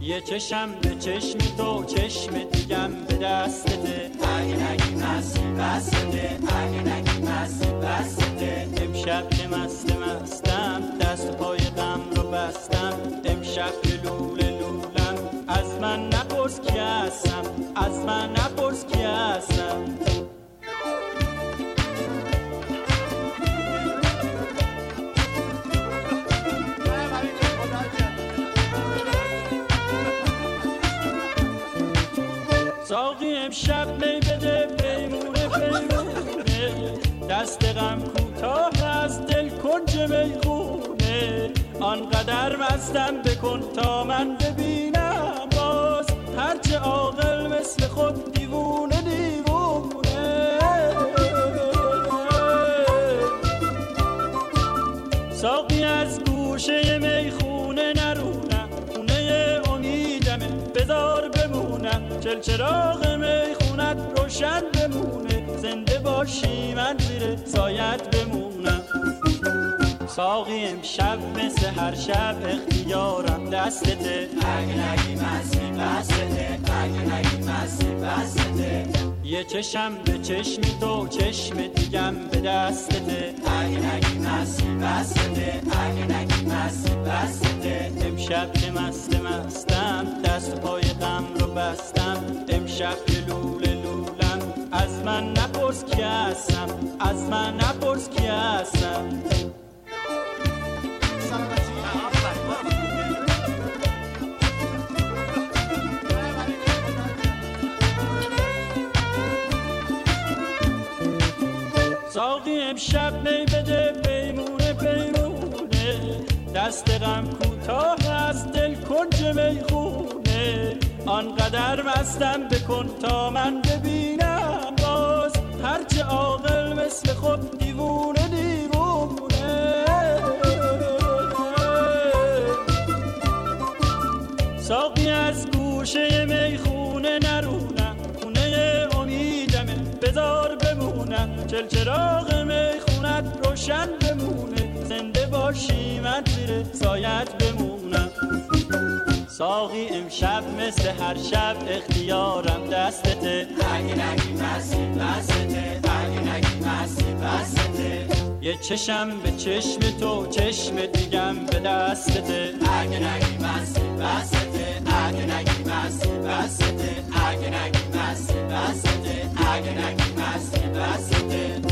یه چشم به چشم تو چشم دیگم به دستته، اگه نگی مستی بسته، اگه نگی مستی بسته. امشب که مستم دست پای غم رو بستم، امشب که لوله لولم از من نپرس کی هستم، از من نپرس کی هستم. ساقی امشب می بده پیمونه پیمونه، دست غم کوتاه از دل کنج میخونه. آنقدر مستم بکن تا من ببینم باز، هرچه عاقل مثل خود دیوونه دیوونه. ساقی از گوشه میخونه نرونم، خونه امیدمه بذار بمونم. چلچراغ میخونت روشن بمونه، زنده باشی من زیر سایت بمونم. ساقی امشب مثل هر شب اختیارم دستته، اگه نگی مستی بستته، اگه نگی مستی بستته. یه چشم به چشم تو چشم دیگم به دستته، اگه نگی مستی بستته، اگه نگی مستی بستته. امشب که مستم دست پای غم رو بستم، امشب که لوله لولم از من نپرس کی هستم، از من نپرس کی هستم. ساقی امشب می بده پیمونه پیمونه، دست غم کوتاه از دل کنج میخونه. آنقدر مستم بکن تا من ببینم باز، هرچه عاقل مثل خود دیوونه دیوونه. ساقی از گوشه میخونه نرونم، خونه امیدمه بذار بمونم. چلچراغ میخونت روشن بمونه، زنده باشی من زیر سایت بمونم. ساقی امشب مثل هر شب اختیارم دستته، اگه نگی مستی بستته، اگه نگی مستی بستته. یه چشم به چشم تو چشم دیگم به دستته، اگه نگی مستی بستته، اگه نگی مستی بستته، اگه نگی مستی بستته، اگه نگی مستی بستته.